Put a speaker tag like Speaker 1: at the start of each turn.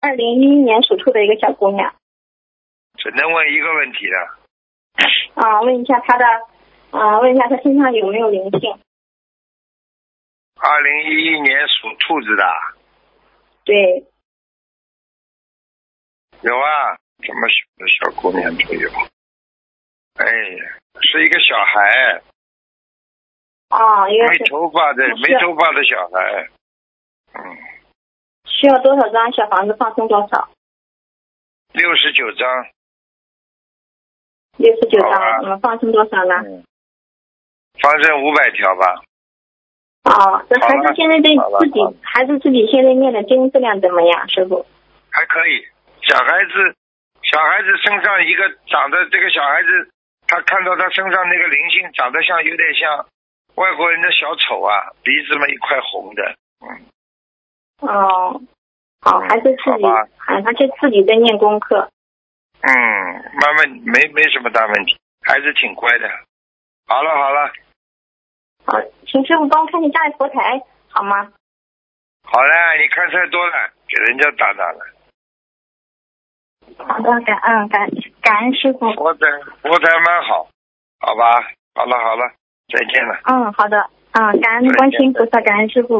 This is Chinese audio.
Speaker 1: 2011年属兔的一个小姑娘。
Speaker 2: 只能问一个问题了。
Speaker 1: 问一下她身上有没有灵性
Speaker 2: 2011年属兔子的。
Speaker 1: 对。
Speaker 2: 有啊，这么小的小姑娘都有。哎，是一个小孩。没头发的小孩。
Speaker 1: 需要多少张小房子放生多少
Speaker 2: ？69张。
Speaker 1: 69张，我们放生多少呢？
Speaker 2: 放生500条吧。
Speaker 1: 这孩子现在孩子自己现在念的经质量怎么样，师傅？
Speaker 2: 还可以。小孩子身上一个长得，这个小孩子他看到他身上那个灵性长得有点像外国人的小丑啊，鼻子嘛一块红的。
Speaker 1: 还是自己，他就自己在念功课。
Speaker 2: 慢慢没什么大问题，还是挺乖的。好了。
Speaker 1: 好，请师傅帮我看见家里佛台好吗？
Speaker 2: 好了，你看太多了，给人家打了。
Speaker 1: 好的，感恩师傅。
Speaker 2: 佛台蛮好，好吧，好了，再见了。
Speaker 1: 好的，感恩观世音菩萨，感恩师傅。